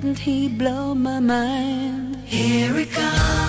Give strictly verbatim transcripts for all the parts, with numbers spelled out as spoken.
didn't he blow my mind? Here it comes.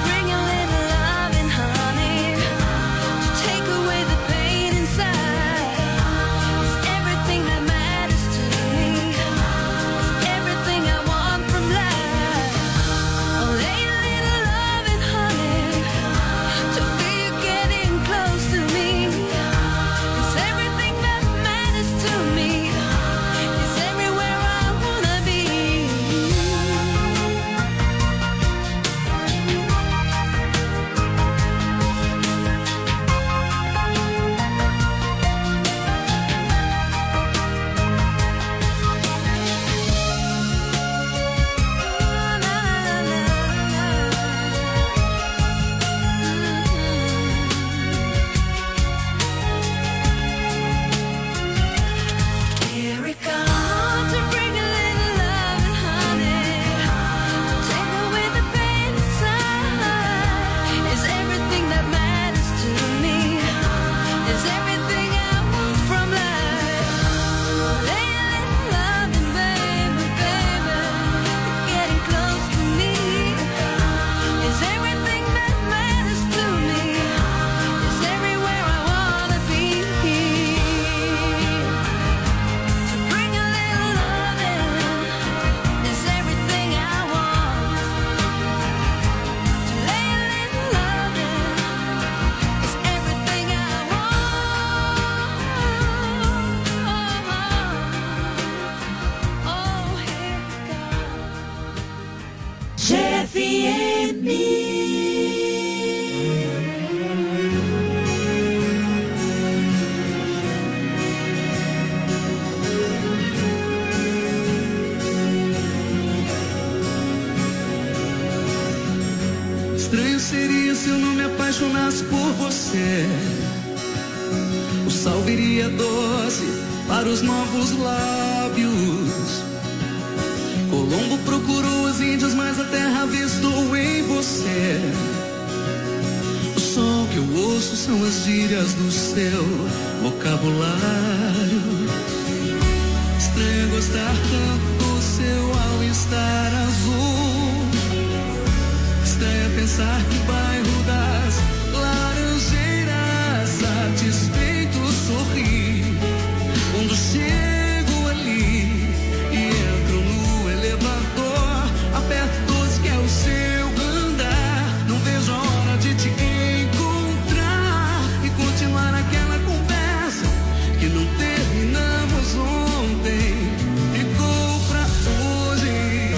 Estranho seria se eu não me apaixonasse por você. O sal viria doce para os novos lábios. Colombo procurou as Índias, mas a terra avistou em você. O som que eu ouço são as gírias do seu vocabulário. Estranho gostar tanto do seu all-star azul. Estranho pensar que o bairro das Laranjeiras satisfeito sorri quando chego ali e entro no elevador. Aperto doze que é o seu andar. Não vejo a hora de te encontrar e continuar aquela conversa que não terminamos ontem. Ficou pra hoje.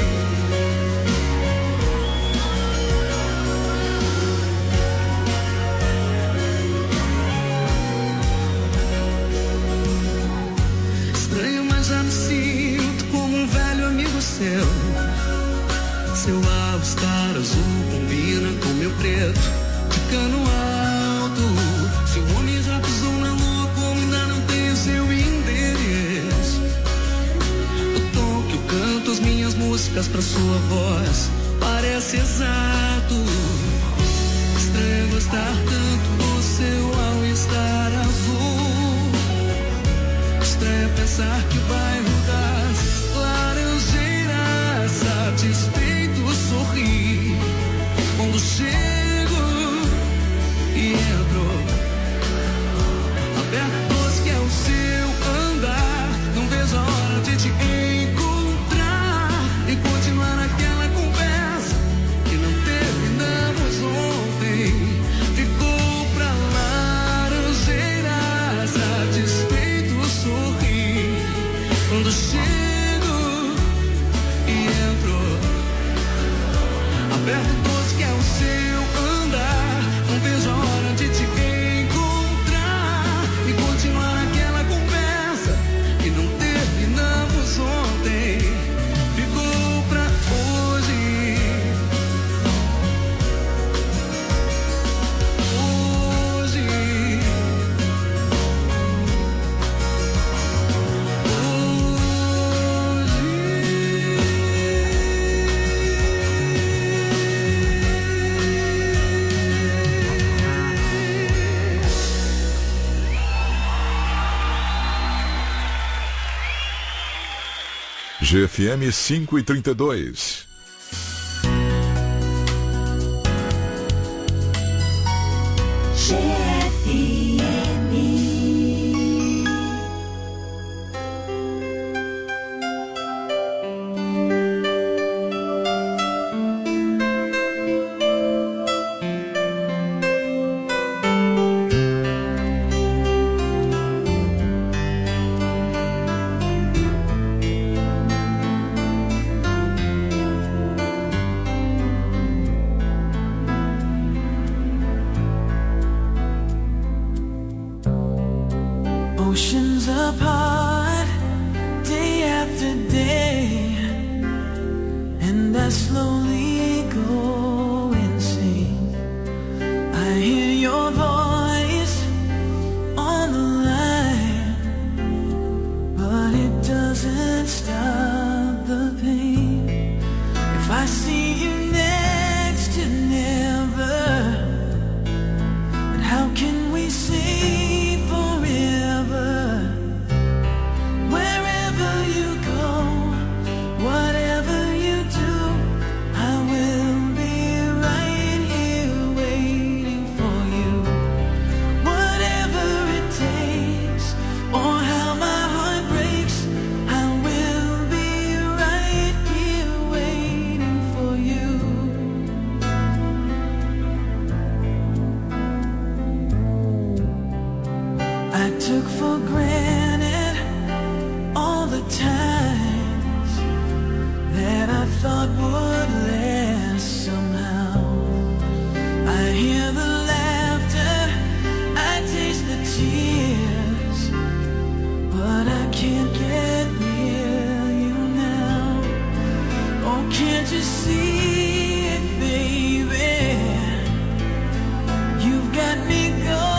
Estranho, mas já me sinto como um velho amigo seu. Seu all-star azul combina com meu preto de cano alto. Seu homem já pisou na lua, como ainda não tem o seu endereço. O tom que eu canto as minhas músicas pra sua voz parece exato. Estranho gostar tanto do seu all-star azul. Estranho pensar que o bairro das Laranjeiras satisfeito sorri quando chego e entro. Aperto doze que é o seu andar. Não vejo a hora de te encontrar e continuar aquela conversa que não terminamos ontem. Ficou pra Laranjeiras satisfeito sorri quando chego. G F M cinco e trinta e dois. G F M. Oceans apart, day after day, and I slowly go insane. I hear your voice on the line, but it doesn't stop the pain. If I see you next to never, but how can we say took for granted all the times that I thought would last somehow. I hear the laughter, I taste the tears, but I can't get near you now. Oh, can't you see it, baby? You've got me going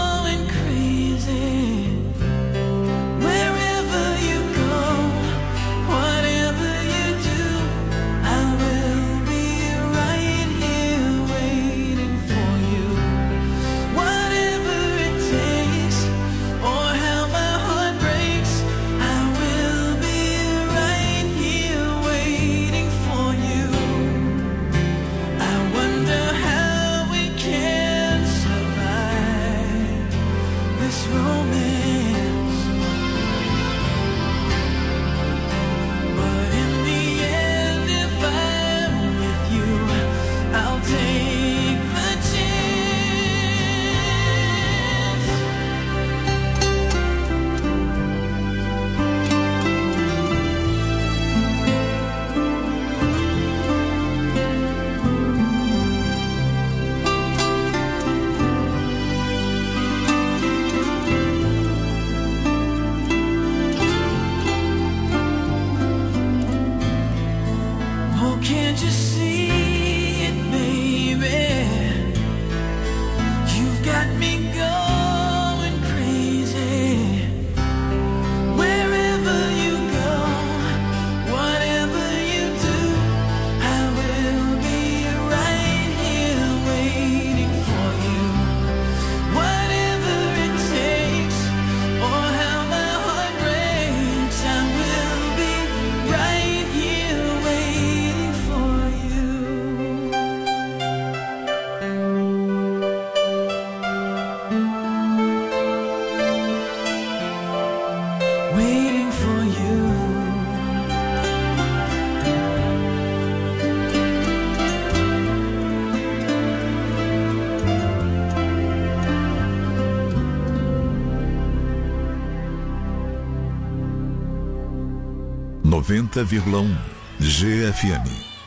noventa vírgula um G F M.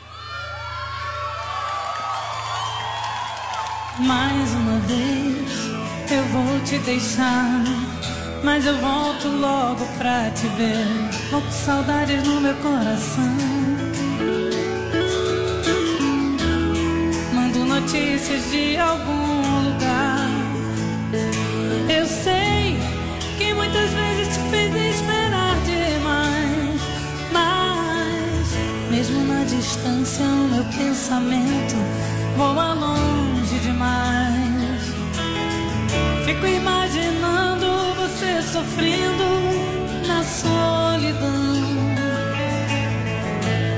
Mais uma vez eu vou te deixar, mas eu volto logo pra te ver. Vou com saudades no meu coração. Mando notícias de algum lugar. Eu sei que muitas vezes te fez esperar demais, mas mesmo na distância o meu pensamento voa longe demais. Fico imaginando você sofrendo na solidão.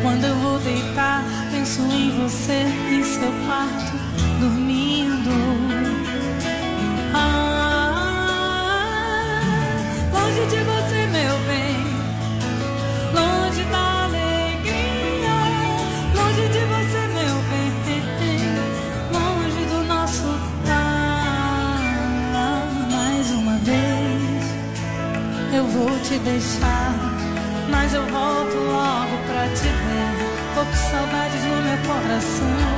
Quando eu vou deitar, penso em você em seu quarto, dormindo. Ah, longe de você, meu bem, longe da alegria, longe de você, meu bem, longe do nosso lar. Mais uma vez eu vou te deixar, mas eu volto logo pra te ver. Vou com saudades no meu coração.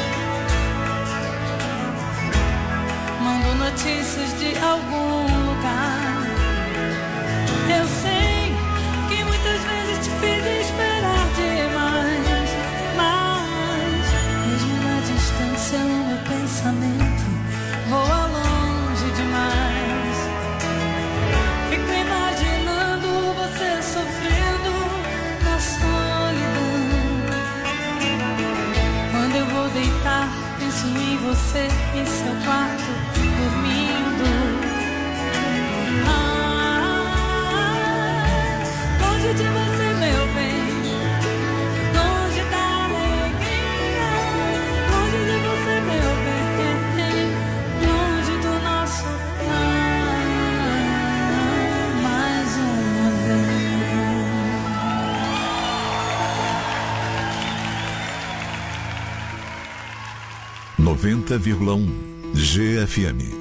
Mando notícias de algum lugar. Eu sei que muitas vezes te fiz esperar demais, mas mesmo na distância o meu pensamento voa longe demais. Fico imaginando você sofrendo na solidão. Quando eu vou deitar, penso em você em seu quarto, dormindo. Ah, longe de você, meu bem, longe da alegria, longe de você, meu bem, longe do nosso lar. Mais uma vez. noventa vírgula um G F M.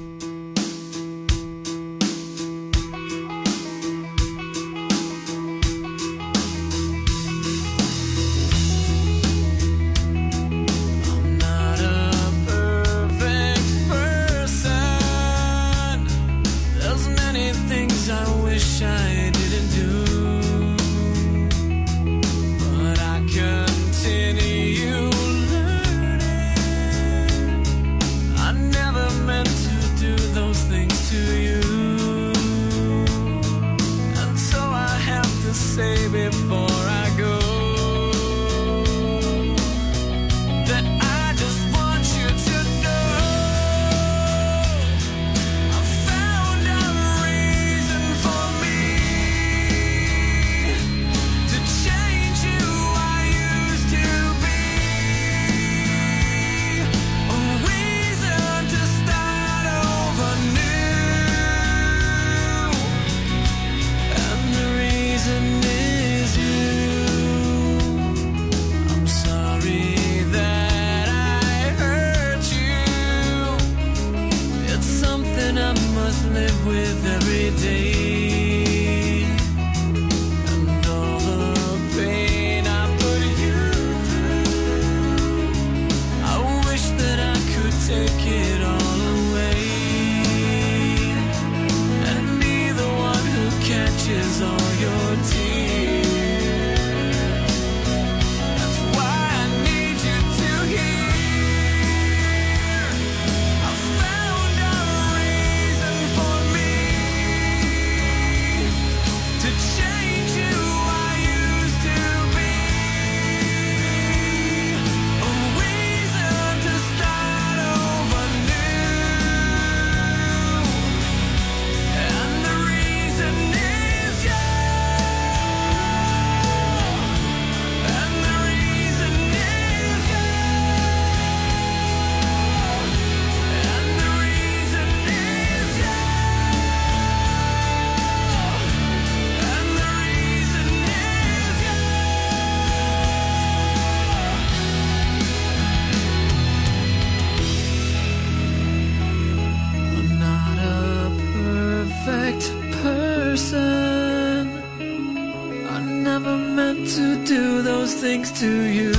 Things to you,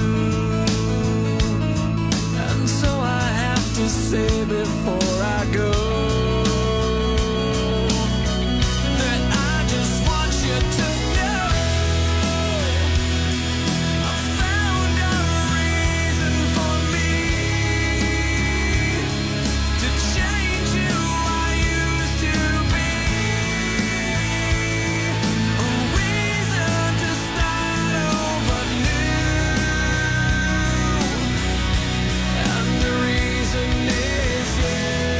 and so I have to say before I go that I just want you to know I found a reason for me to change who I used to be, a reason to start over new. And the reason is you.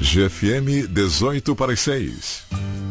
G F M dezoito para as seis.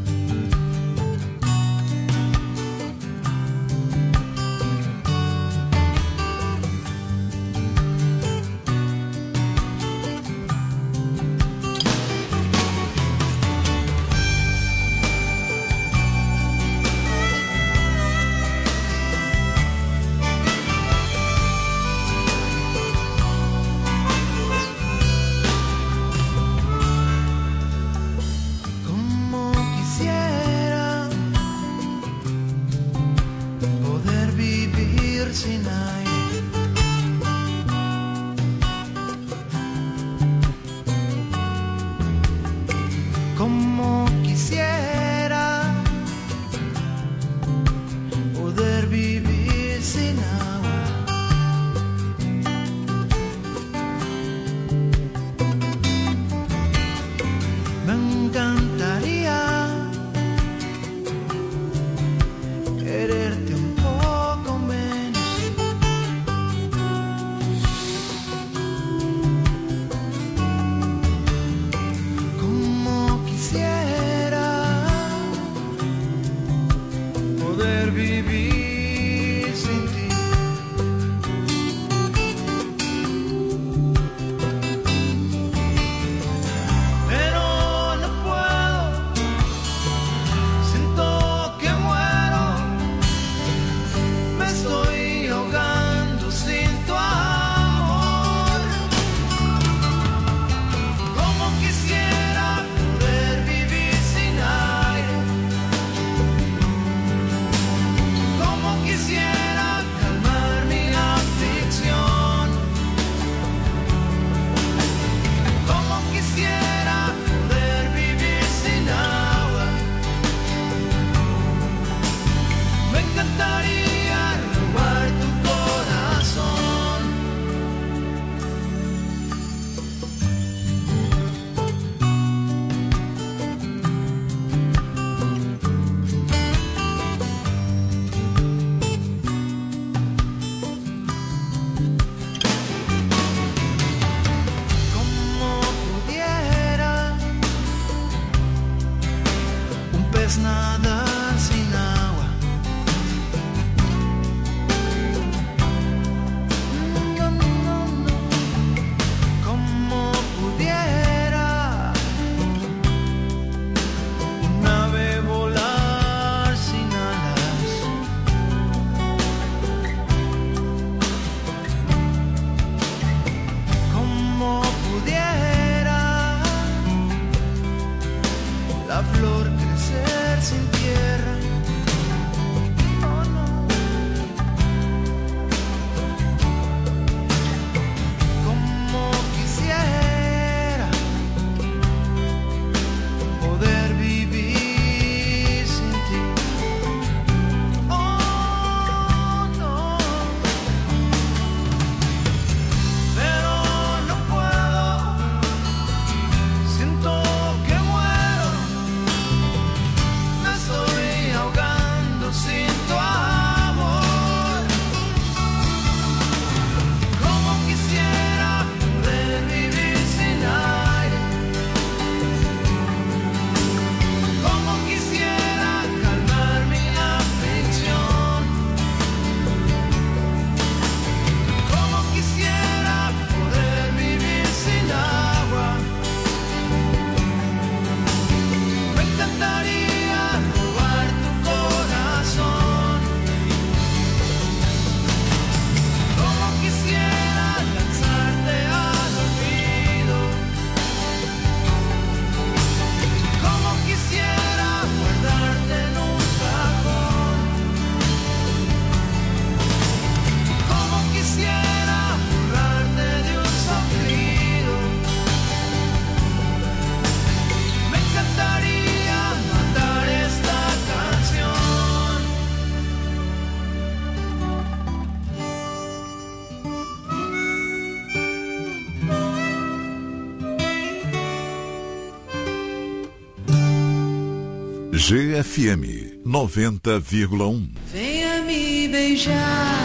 G F M noventa vírgula um. Venha me beijar,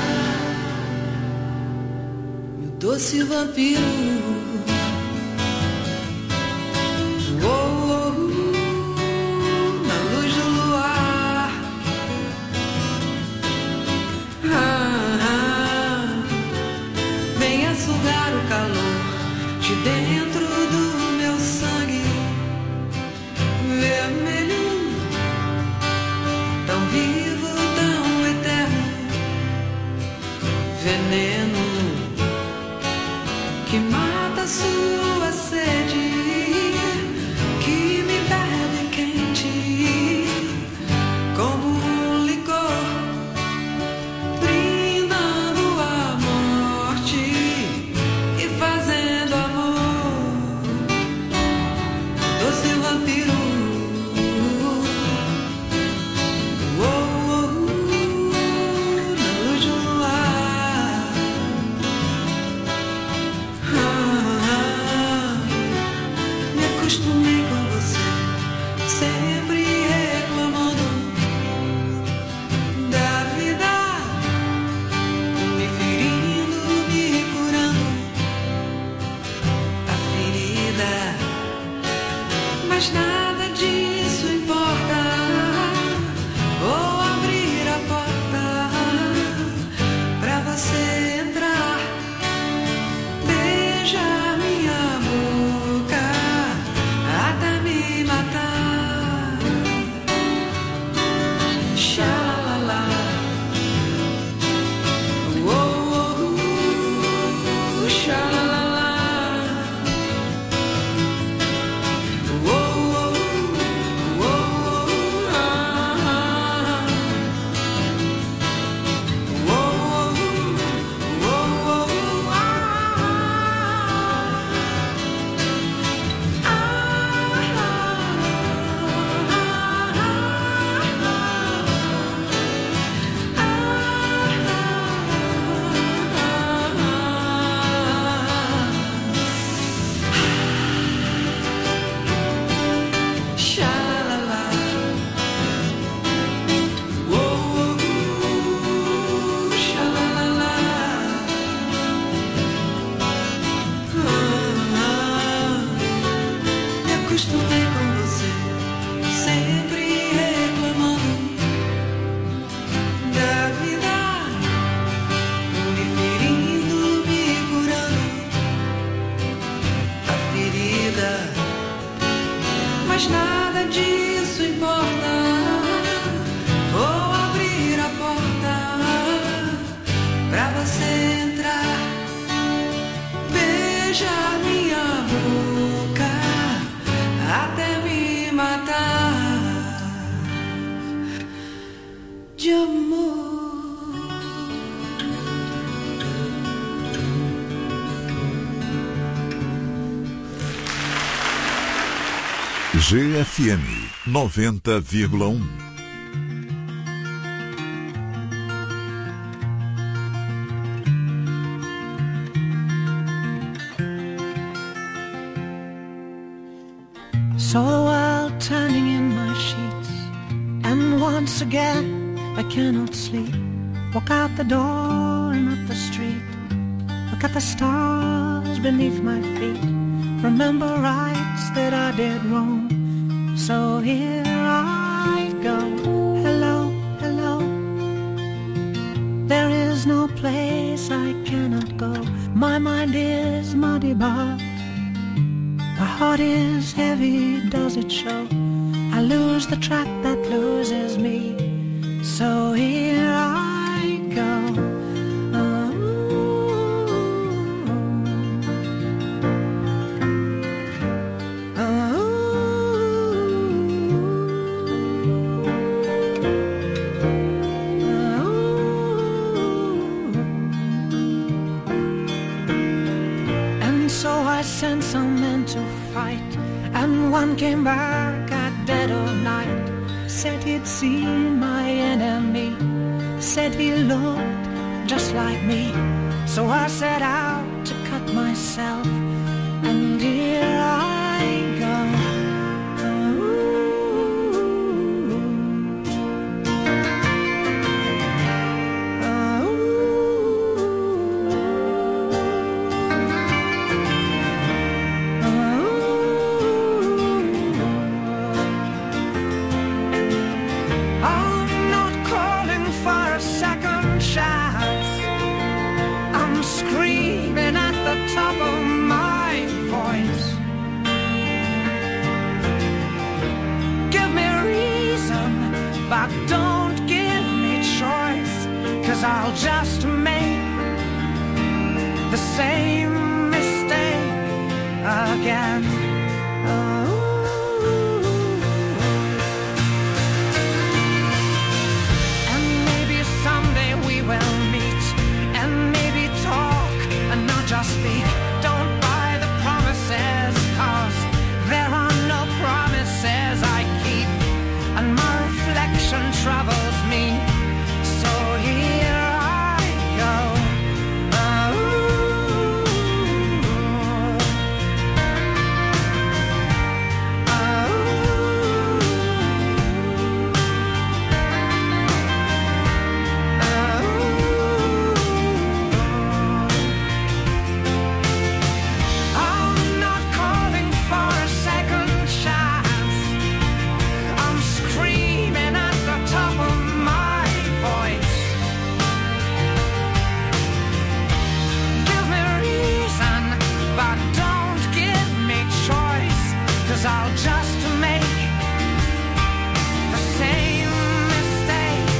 meu doce vampiro. venha sugar o calor de dentro do meu sangue vermelho, tão vivo, tão eterno, veneno que mata a sua sede, que me bebe quente como um licor, brindando a morte e fazendo amor, doce vampiro. Acostumei com você, sempre reclamando da vida, me ferindo, me curando a ferida, mas nada disso importa. Vou abrir a porta pra você entrar, beijar minha boca até me matar. Xalala, oh, oh, oh, xalala, oh, oh, oh, oh, ah, oh, oh, oh, oh, xalala, oh, oh, oh, xalala, ah, me acostumei com você, sempre reclamando da vida, me ferindo, me curando a ferida, mas nada disso importa. Vou abrir a porta pra você entrar, beijar minha boca até me matar de amor. G F M noventa vírgula um. Saw the world turning in my sheets, and once again I cannot sleep. Walk out the door and up the street, look at the stars beneath my feet, remember rights that I did wrong. So here I go, hello, hello. There is no place I cannot go. My mind is muddy, but my heart is heavy, does it show? I lose the track that loses me. So here I go. Sent some men to fight, and one came back at dead of night. Said he'd seen my enemy, said he looked just like me. So I set out to cut myself, and here I go. Screaming top of my voice. Give me reason, but don't give me choice, 'cause I'll just make the same mistake again. Oh. And maybe someday we will meet and maybe talk and not just speak. Don't buy the promises, 'cause there are no promises I keep, and my reflection troubles me. So here I go. I'll just make the same mistake.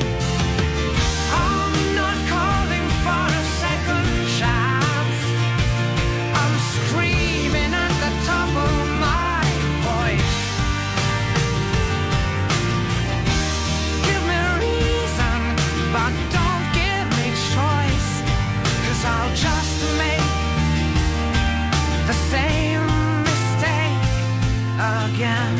I'm not calling for a second chance. I'm screaming at the top of my voice. Give me reason, but don't give me choice, 'cause I'll just make the same again.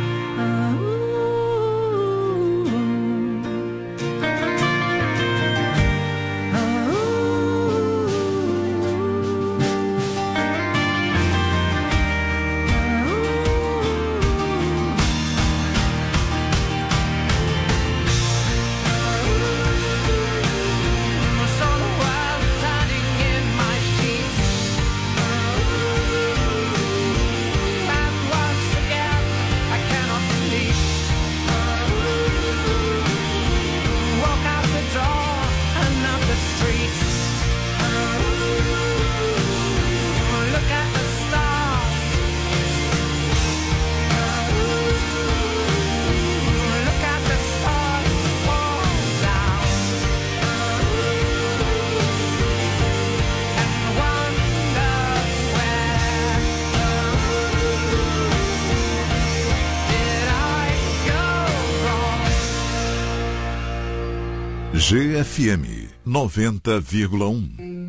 G F M noventa vírgula um.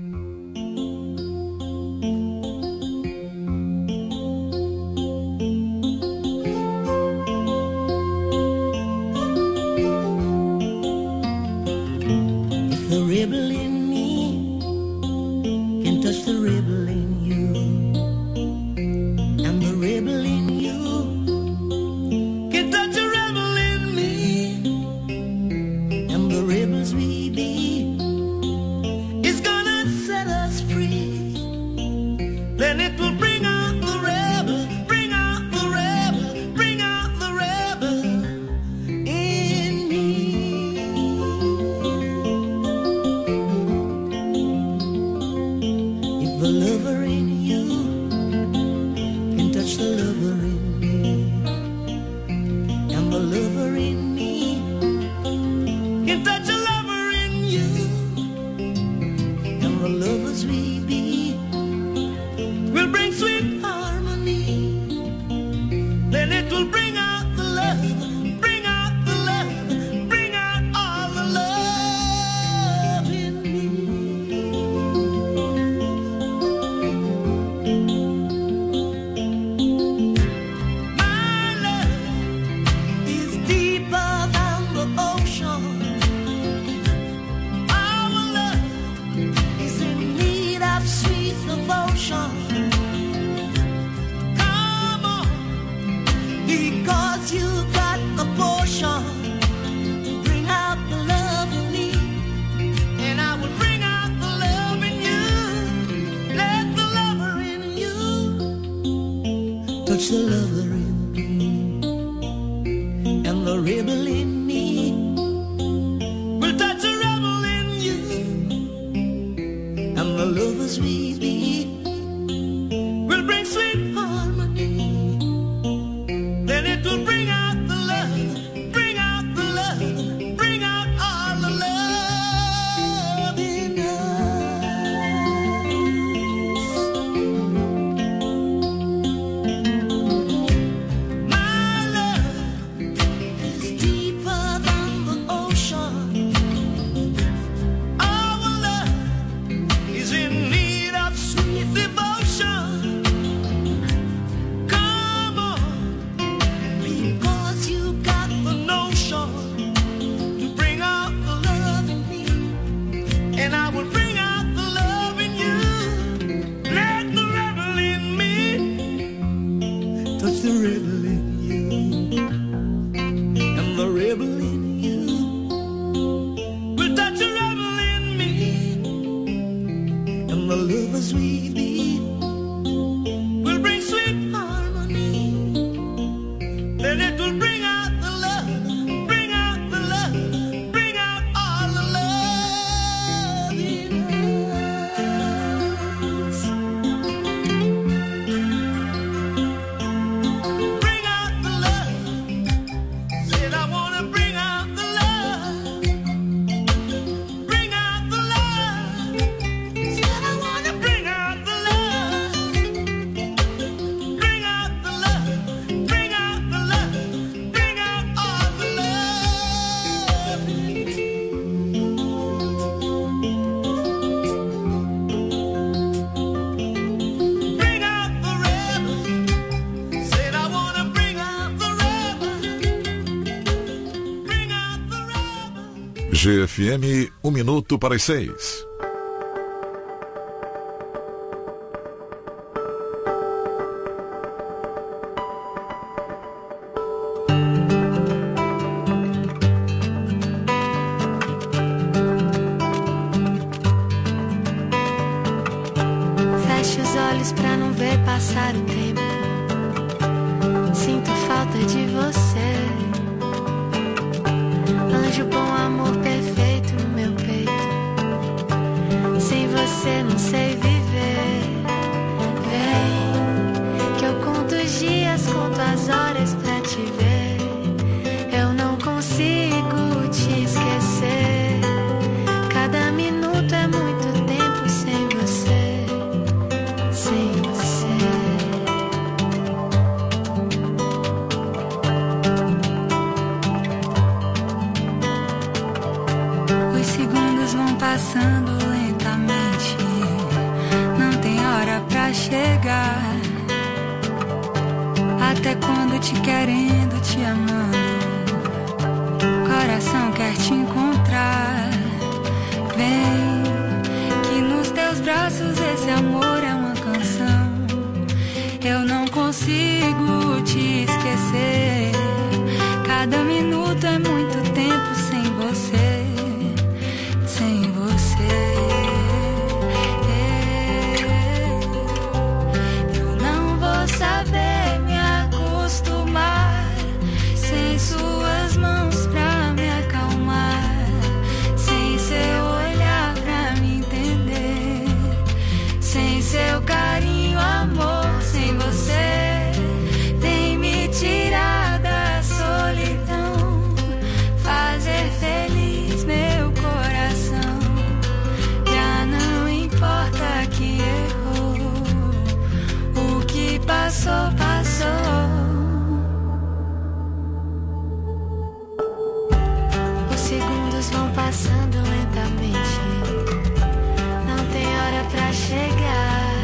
touch the lover in me, and the rebel in me will touch the rebel in you, and the lovers we be will bring sweet harmony. Then it will bring out the love, bring out the love, bring out all the love in us. My love is deeper than the ocean. Our love is in need of sweet devotion. Come on, because you got the notion to bring out the love in me, and I will bring out the love in you. Let the rebel in me touch the rebel in you, and the rebel in you will touch the rebel in me, and the lovers we be will bring sweet harmony. Then it will bring out the love, bring out the love, bring out all the love in us. Bring out the love. Said I wanna bring out the love. Bring out the love. Said I wanna bring out the love. Bring out the love. Bring out the love. Bring out all the love in me. Bring out the rebel. Said I wanna bring out the rebel. Bring out the rebel. G F M, um minuto para as seis. Fecho os olhos pra não ver passar o tempo. Sinto falta de você. Anjo bom, amor perfeito no meu peito. Sem você não sei viver. Vem, que eu conto os dias, conto as horas pra te ver. Eu não consigo te esquecer. Cada minuto é muito tempo sem você. Sem você. Os segundos vão passando lentamente. Não tem hora pra chegar. Até quando te querendo, te amando. Coração quer te encontrar. Vem, que nos teus braços esse amor é uma canção. Eu não consigo te esquecer. Cada minuto é muito tempo sem você. Sem você. Eu não vou saber me acostumar sem suas mãos pra me acalmar, sem seu olhar pra me entender, sem seu carinho, amor, sem você. Vem me tirar da solidão, fazer feliz meu coração. Já não importa que errou, o que passou, passou. Os segundos vão passando lentamente. Não tem hora pra chegar.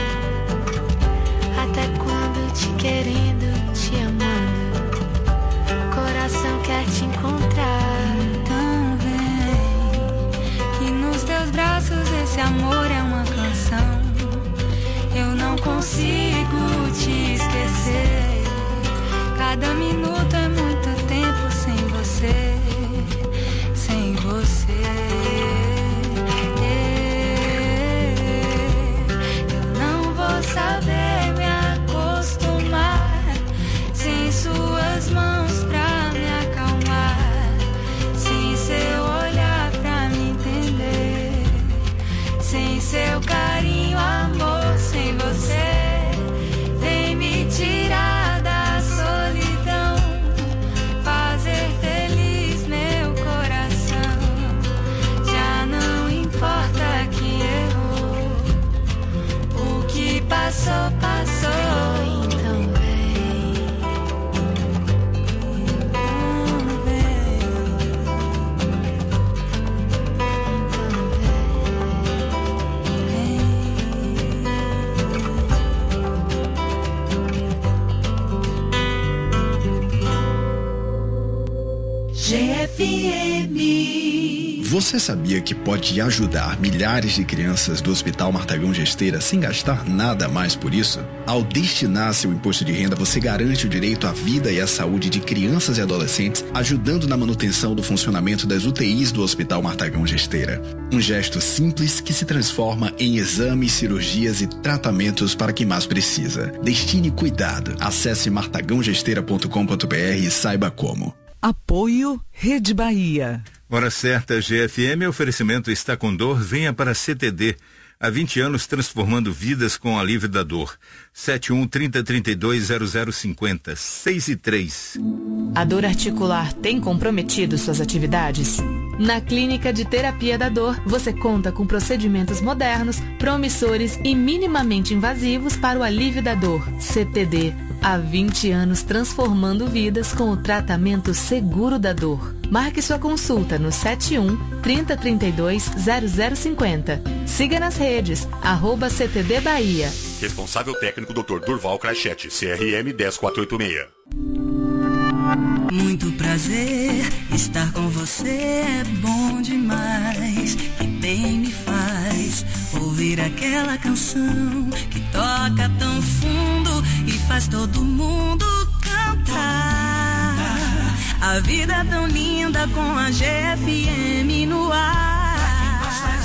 Até quando te querendo, te amando. Coração quer te encontrar. Então vem, que nos teus braços esse amor é uma canção. Eu não consigo te esquecer. Cada minuto é muito tempo sem você. Sem você. Eu não vou saber me acostumar sem suas mãos pra me acalmar, sem seu olhar pra me entender, sem seu carinho. passou, passou. Então vem, então vem, G F M. Você sabia que pode ajudar milhares de crianças do Hospital Martagão Gesteira sem gastar nada mais por isso? Ao destinar seu imposto de renda, você garante o direito à vida e à saúde de crianças e adolescentes, ajudando na manutenção do funcionamento das U T Is do Hospital Martagão Gesteira. Um gesto simples que se transforma em exames, cirurgias e tratamentos para quem mais precisa. Destine cuidado. Acesse martagão gesteira ponto com ponto b r e saiba como. Apoio Rede Bahia. Hora certa, G F M, oferecimento Está com Dor, venha para C T D. Há vinte anos transformando vidas com alívio da dor. sete um, trinta, trinta e dois, zero zero cinquenta, seis e três. A dor articular tem comprometido suas atividades? Na Clínica de Terapia da Dor, você conta com procedimentos modernos, promissores e minimamente invasivos para o alívio da dor. C T D. Há vinte anos transformando vidas com o tratamento seguro da dor. Marque sua consulta no sete um, trinta, trinta e dois, zero zero cinquenta. Siga nas redes, arroba C T D Bahia. Responsável técnico doutor Durval Crachete, C R M um zero quatro oito seis. Muito prazer, estar com você é bom demais. Que bem me faz ouvir aquela canção que toca tão fundo e faz todo mundo cantar. A vida é tão linda com a G F M no ar.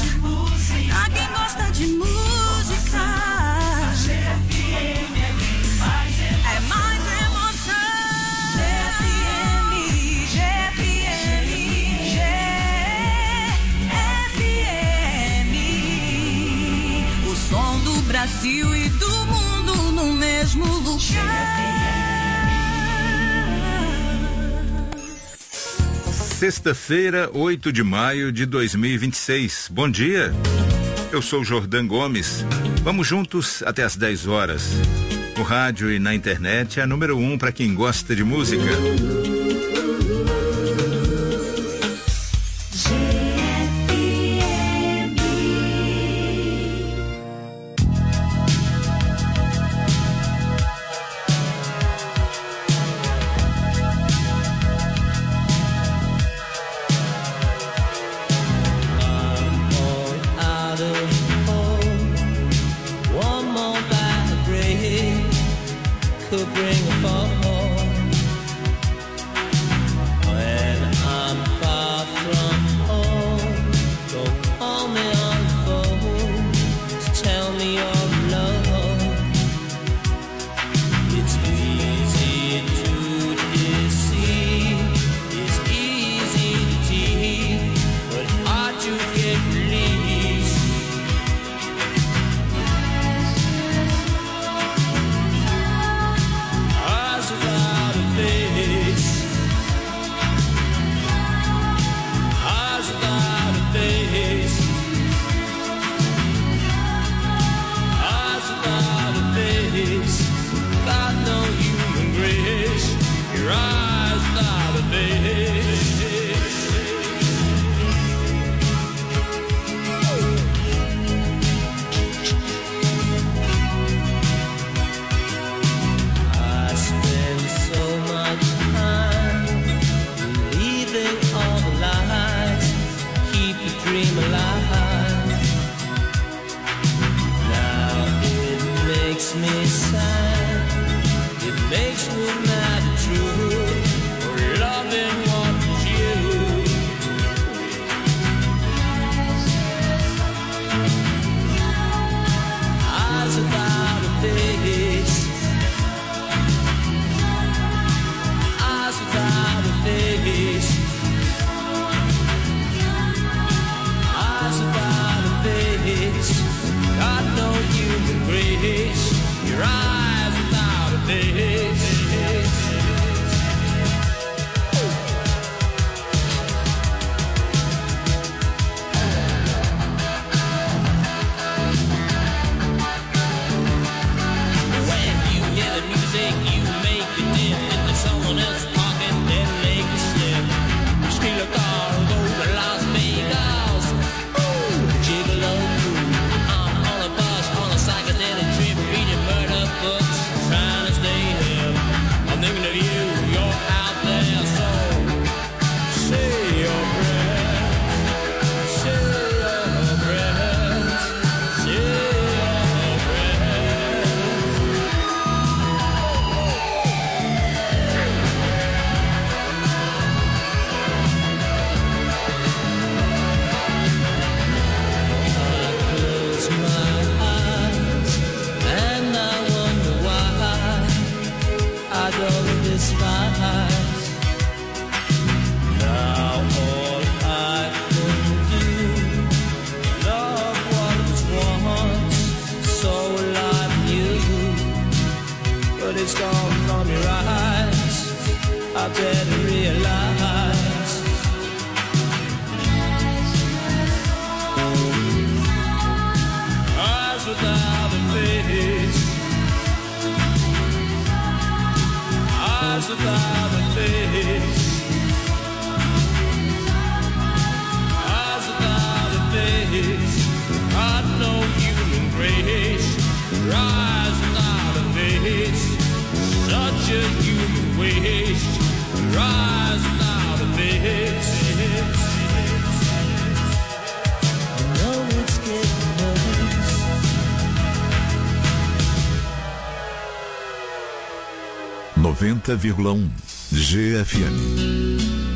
A quem gosta de música, a G F M é quem faz emoção. É mais emoção. G F M, G F M, G F M. O som do Brasil e do mundo no mesmo lugar. Sexta-feira, oito de maio de dois mil e vinte e seis. Bom dia. Eu sou Jordan Gomes. Vamos juntos até às dez horas. No rádio e na internet, a número um para quem gosta de música. is gone from your eyes. I better realize. Eyes without a face. Eyes without a face. Eyes without a face. Got no human grace. Eyes without a face. Such a human waste. Rise without a face. I know it's getting worse. noventa vírgula um G F M.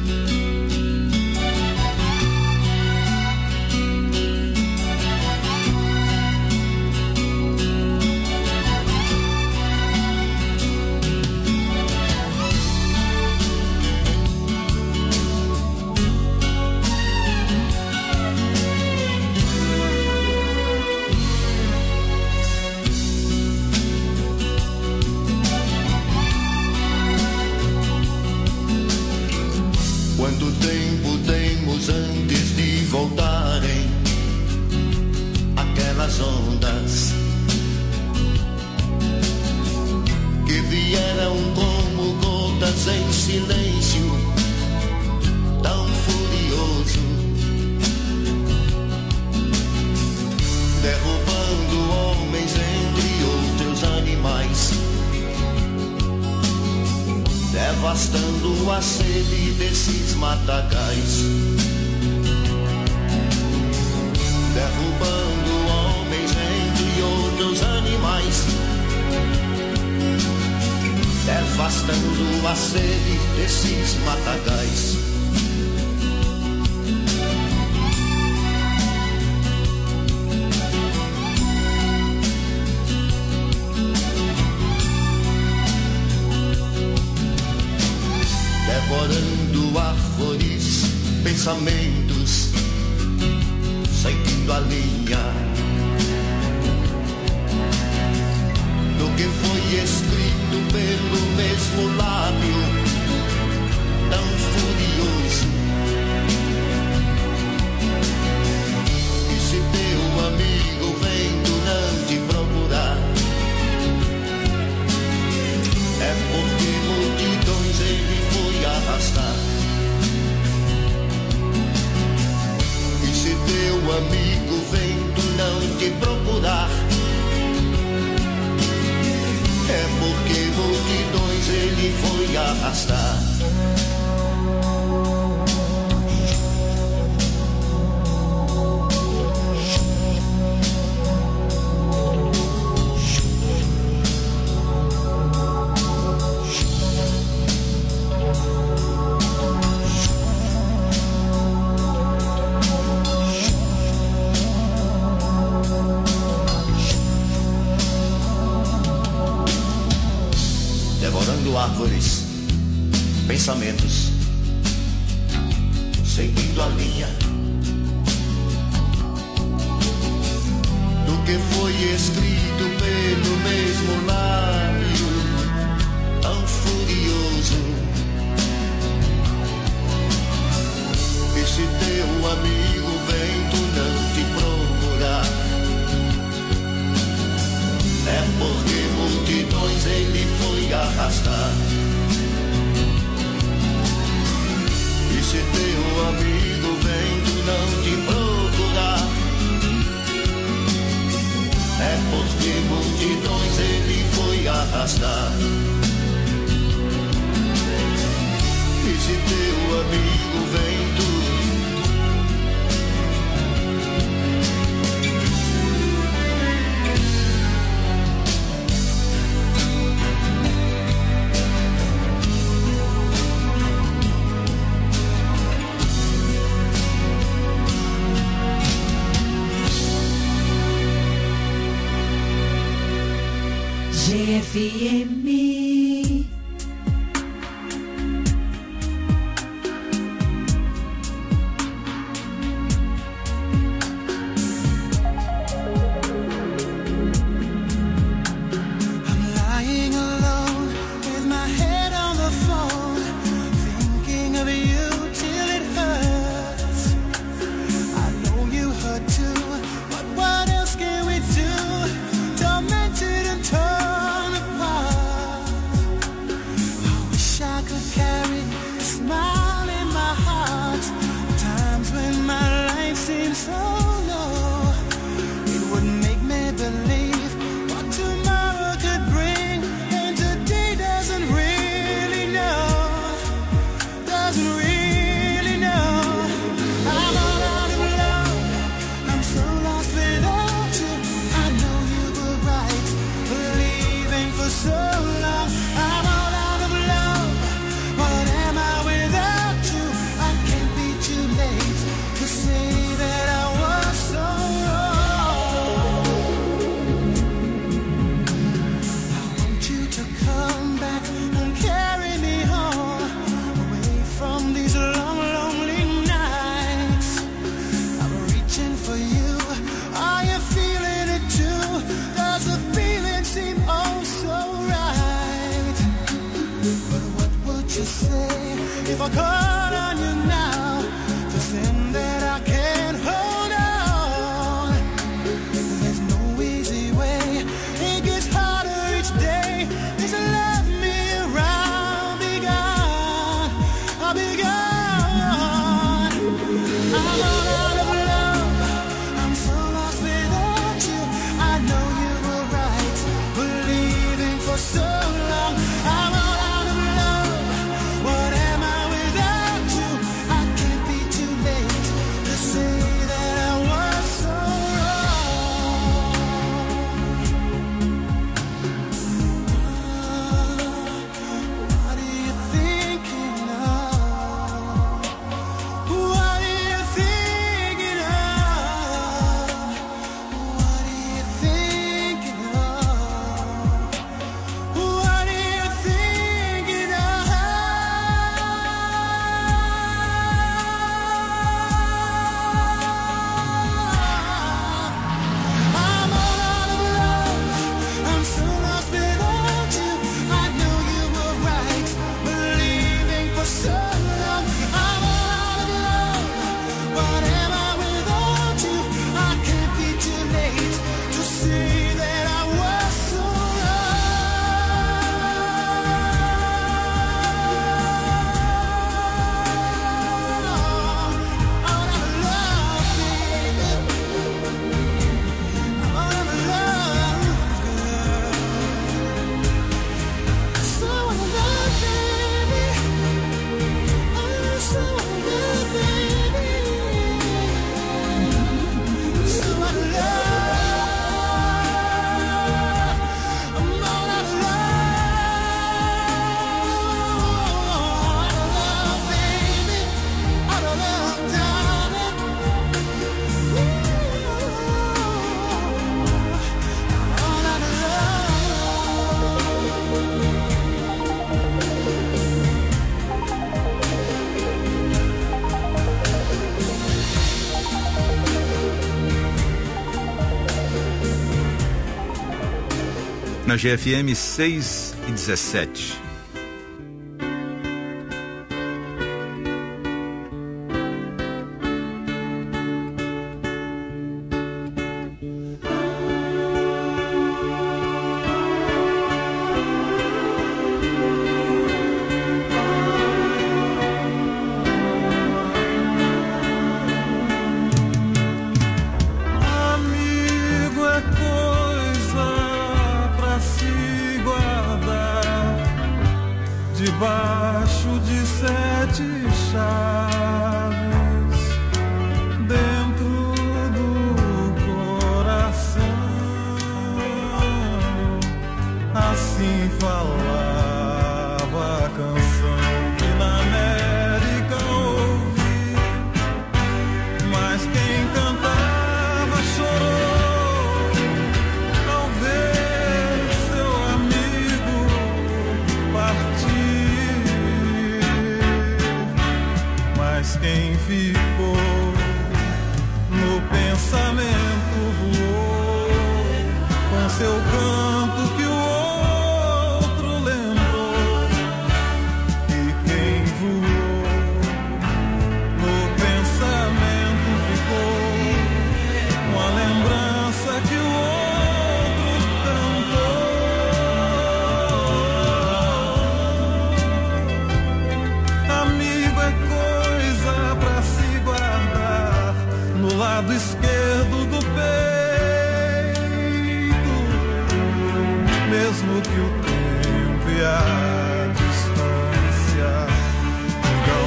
Quanto tempo temos antes de voltarem aquelas ondas que vieram como gotas em silêncio, tão furioso, derrubando homens entre outros animais, devastando a sede desses matagais, derrubando homens entre outros animais, devastando a sede desses matagais. Devorando árvores, pensamentos, seguindo a linha do que foi escrito pelo mesmo lábio, tão furioso. E se teu amigo vem durante procurar, é porque multidões ele foi arrastar. E se teu amigo vem não te procurar, é porque multidões ele foi arrastar. Devorando árvores, pensamentos, seguindo a linha do que foi escrito pelo mesmo lábio, tão furioso. E se teu amigo vem tu não te procurar, é porque multidões ele foi arrastar. E se teu amigo vem tu não te procurar, é porque multidões ele foi arrastar. E se teu amigo vem tu G F M. I'm lying alone so long. I'm all out of love. What am I without you? I can't be too late to say that I was so wrong. I want you to come back and carry me home, away from these long, lonely nights. I'm reaching for you. Are you feeling it too? Does the feeling seem oh so right? But what would you say if I called on you now? To sin that I can't hold on. There's no easy way. It gets harder each day. Just love me around. Be gone. I'll be gone. I'm all out of love. I'm so lost without you. I know you were right, believing for so long. I'm all out of love. What am I without you? I can't be too late to say that I was so wrong. What are you thinking of? What are you thinking of? What are you thinking of? What are you thinking of? I'm all out of love. I'm so lost without you. I know you were right, believing for so long. I'm all out of love. What am I without you? I can't be too late to see that I was so wrong. All out of love, baby. I'm all out of love, girl. So in love, baby. I'm so in love, baby. So in love. I'm all out of love, baby. Out of love, darling. All out of Na G F M seis e dezessete. Amigo é coisa pra se guardar debaixo de sete chaves dentro do coração. Assim falava a canção que na América ouvi, mas quem cantava chorou ao ver seu amigo partir. Mas quem ficou no pensamento voou com seu canto que o outro lembrou. E quem voou no pensamento ficou com a lembrança que o outro cantou. Amigo é coisa pra se guardar no lado esquerdo do peito, mesmo que o tempo e a distância digam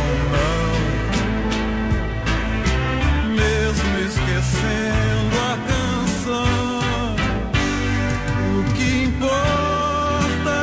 não, mesmo esquecendo a canção. O que importa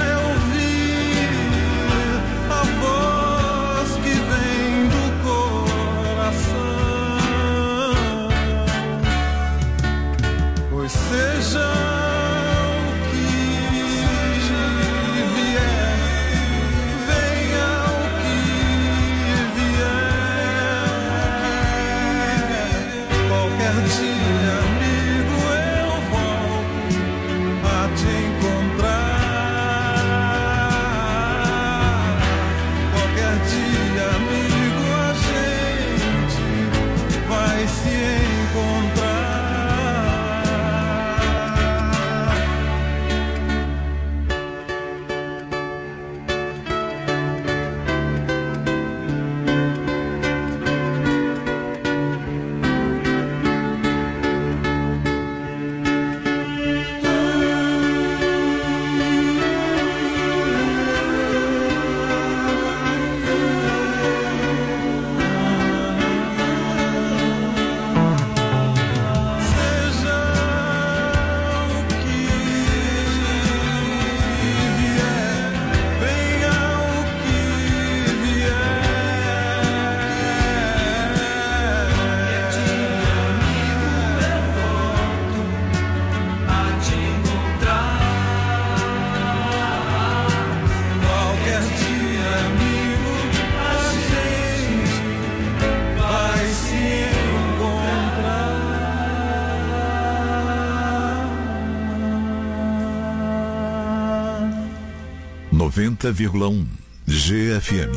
noventa vírgula um G F M.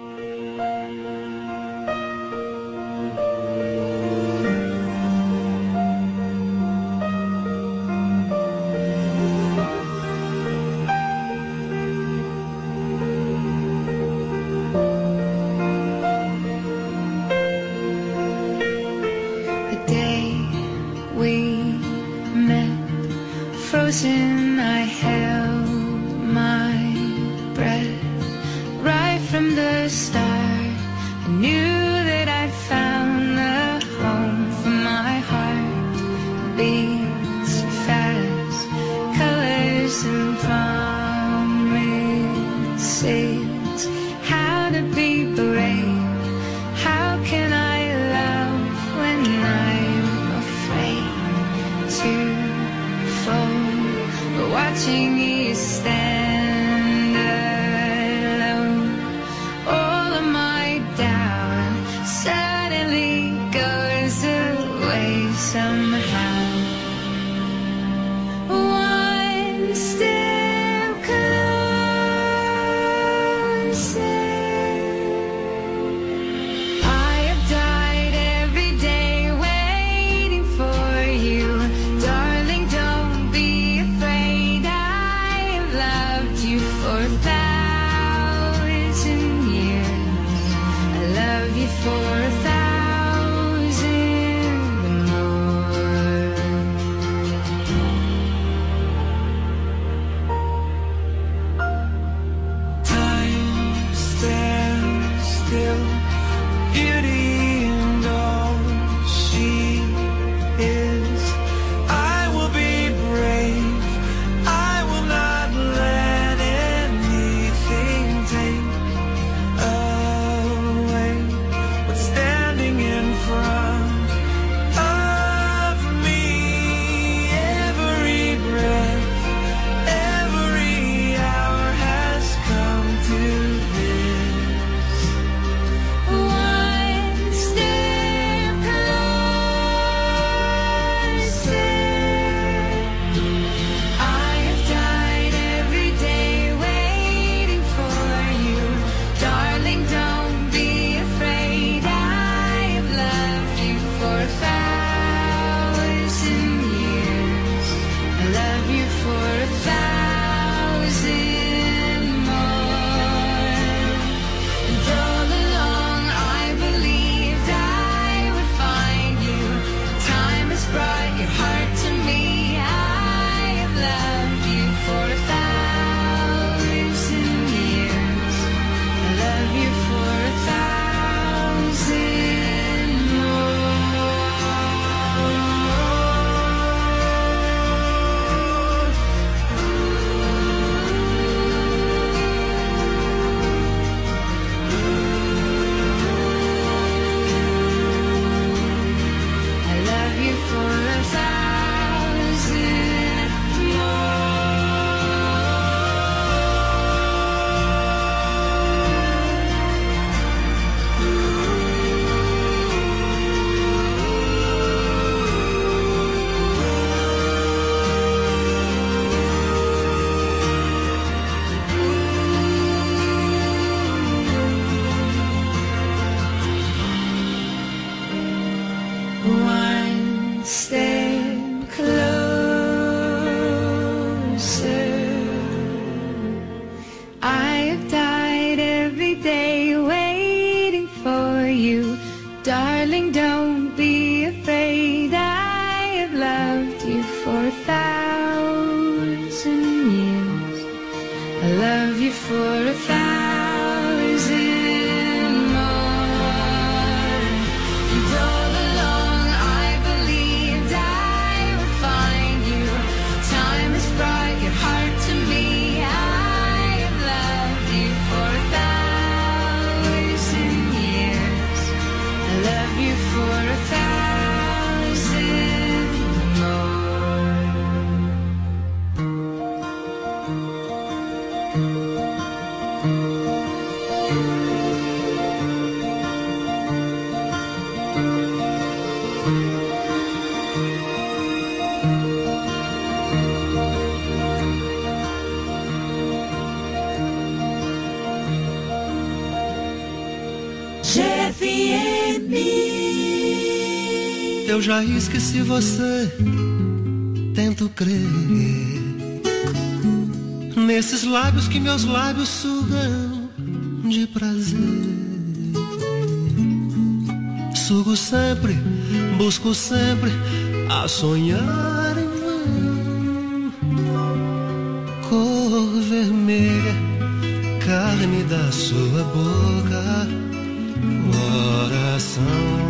Frozen, I held my breath right from the start. I knew that I'd found the home for my heart. Beats fast, colors and promises. How to be brave? How can I love when I'm afraid to fall? Watching you stand alone, all of my doubt suddenly goes away somehow. One step closer. I have died every day waiting for you, darling. Don't be afraid. Love Eu já esqueci você, tento crer nesses lábios que meus lábios sugam de prazer. Sugo sempre, busco sempre a sonhar em vão. Cor vermelha, carne da sua boca, coração